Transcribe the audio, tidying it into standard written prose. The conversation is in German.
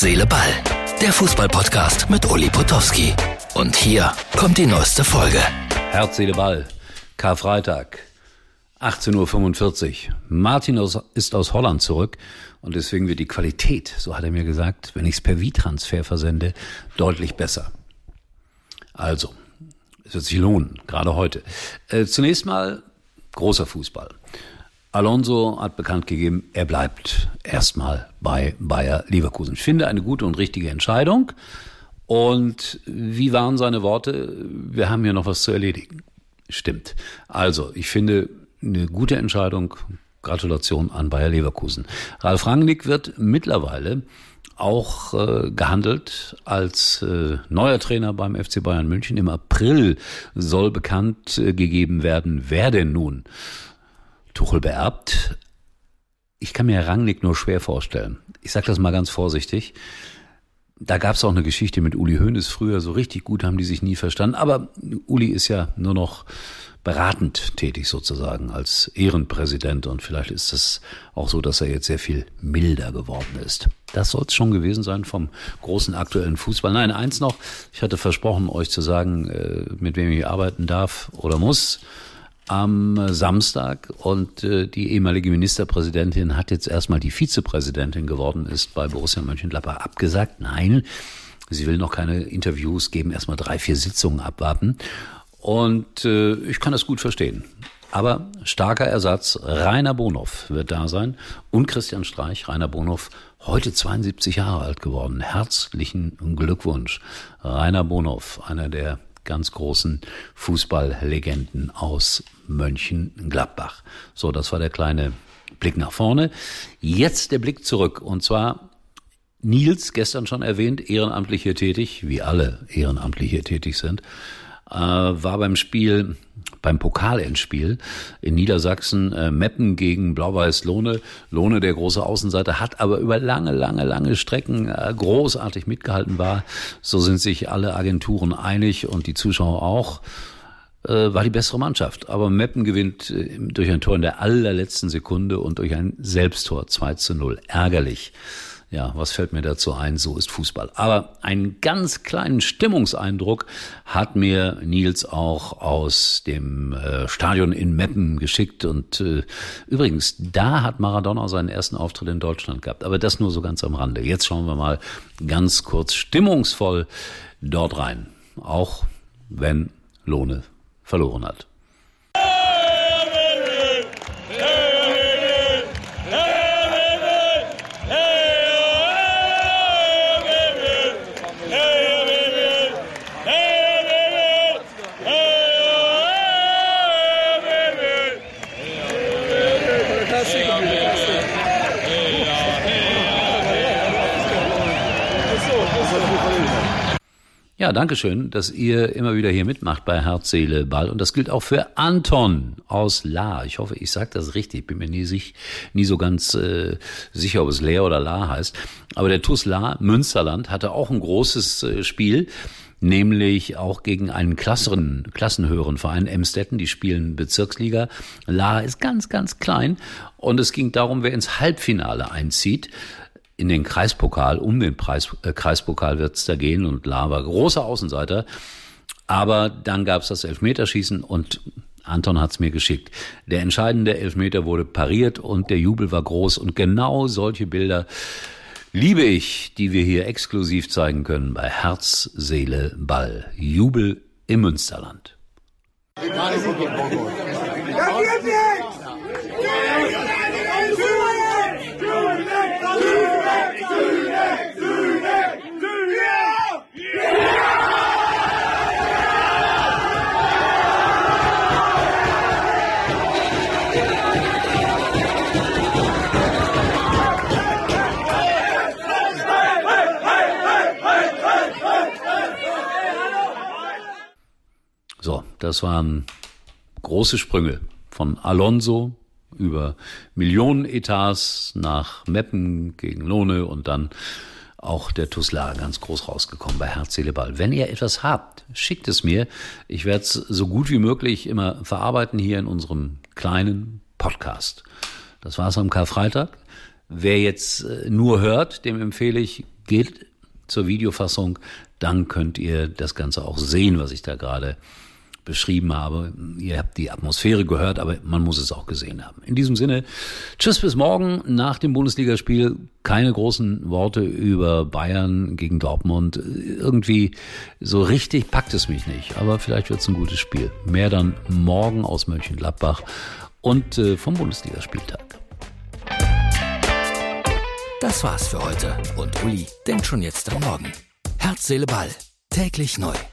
Seele, Ball. Der Fußball-Podcast mit Uli Potowski. Und hier kommt die neueste Folge. Herz, Seele, Ball. Karfreitag, 18.45 Uhr. Martin ist aus Holland zurück und deswegen wird die Qualität, so hat er mir gesagt, wenn ich es per V-Transfer versende, deutlich besser. Also, es wird sich lohnen, gerade heute. Zunächst mal großer Fußball. Alonso hat bekannt gegeben, er bleibt erstmal bei Bayer Leverkusen. Ich finde eine gute und richtige Entscheidung. Und wie waren seine Worte? Wir haben hier noch was zu erledigen. Stimmt. Also, ich finde eine gute Entscheidung. Gratulation an Bayer Leverkusen. Ralf Rangnick wird mittlerweile auch gehandelt als neuer Trainer beim FC Bayern München. Im April soll bekannt gegeben werden, wer denn nun Tuchel beerbt. Ich kann mir Rangnick nur schwer vorstellen. Ich sage das mal ganz vorsichtig. Da gab es auch eine Geschichte mit Uli Hoeneß früher. So richtig gut haben die sich nie verstanden. Aber Uli ist ja nur noch beratend tätig sozusagen als Ehrenpräsident. Und vielleicht ist es auch so, dass er jetzt sehr viel milder geworden ist. Das soll es schon gewesen sein vom großen aktuellen Fußball. Nein, eins noch. Ich hatte versprochen, euch zu sagen, mit wem ich arbeiten darf oder muss am Samstag, und die ehemalige Ministerpräsidentin hat jetzt erstmal die Vizepräsidentin geworden ist bei Borussia Mönchengladbach abgesagt. Nein, sie will noch keine Interviews geben, erstmal 3-4 Sitzungen abwarten, und ich kann das gut verstehen. Aber starker Ersatz, Rainer Bonhoff wird da sein und Christian Streich. Rainer Bonhoff, heute 72 Jahre alt geworden. Herzlichen Glückwunsch. Rainer Bonhoff, einer der ganz großen Fußballlegenden aus Mönchengladbach. So, das war der kleine Blick nach vorne. Jetzt der Blick zurück, und zwar Nils, gestern schon erwähnt, ehrenamtlich hier tätig, wie alle ehrenamtlich hier tätig sind, war beim Pokalendspiel in Niedersachsen, Meppen gegen Blau-Weiß Lohne. Lohne, der große Außenseiter, hat aber über lange Strecken großartig mitgehalten so sind sich alle Agenturen einig und die Zuschauer auch, war die bessere Mannschaft. Aber Meppen gewinnt durch ein Tor in der allerletzten Sekunde und durch ein Selbsttor 2-0. Ärgerlich. Ja, was fällt mir dazu ein? So ist Fußball. Aber einen ganz kleinen Stimmungseindruck hat mir Nils auch aus dem Stadion in Meppen geschickt. Und übrigens, da hat Maradona seinen ersten Auftritt in Deutschland gehabt. Aber das nur so ganz am Rande. Jetzt schauen wir mal ganz kurz stimmungsvoll dort rein. Auch wenn Lohne verloren hat. Ja, danke schön, dass ihr immer wieder hier mitmacht bei Herz, Seele, Ball. Und das gilt auch für Anton aus Lahr. Ich hoffe, ich sage das richtig. Bin mir nie so ganz sicher, ob es Leer oder Lahr heißt. Aber der TuS Lahr, Münsterland, hatte auch ein großes Spiel, nämlich auch gegen einen klassenhöheren Verein, Emstetten. Die spielen Bezirksliga. Lahr ist ganz klein. Und es ging darum, wer ins Halbfinale einzieht. In den Kreispokal, um den Kreispokal wird es da gehen, und Lahr war großer Außenseiter. Aber dann gab es das Elfmeterschießen und Anton hat's mir geschickt. Der entscheidende Elfmeter wurde pariert und der Jubel war groß. Und genau solche Bilder liebe ich, die wir hier exklusiv zeigen können bei Herz, Seele, Ball. Jubel im Münsterland. So, das waren große Sprünge von Alonso über Millionenetats nach Meppen gegen Lohne und dann auch der TuS Lahr ganz groß rausgekommen bei Herz, Seele, Ball. Wenn ihr etwas habt, schickt es mir. Ich werde es so gut wie möglich immer verarbeiten hier in unserem kleinen Podcast. Das war's am Karfreitag. Wer jetzt nur hört, dem empfehle ich, Geht zur Videofassung, dann könnt ihr das Ganze auch sehen, was ich da gerade beschrieben habe. Ihr habt die Atmosphäre gehört, aber man muss es auch gesehen haben. In diesem Sinne, tschüss bis morgen nach dem Bundesligaspiel. Keine großen Worte über Bayern gegen Dortmund. Irgendwie so richtig packt es mich nicht, aber vielleicht wird es ein gutes Spiel. Mehr dann morgen aus Mönchengladbach und vom Bundesligaspieltag. Das war's für heute und Uli denkt schon jetzt am Morgen. Herz, Seele, Ball. Täglich neu.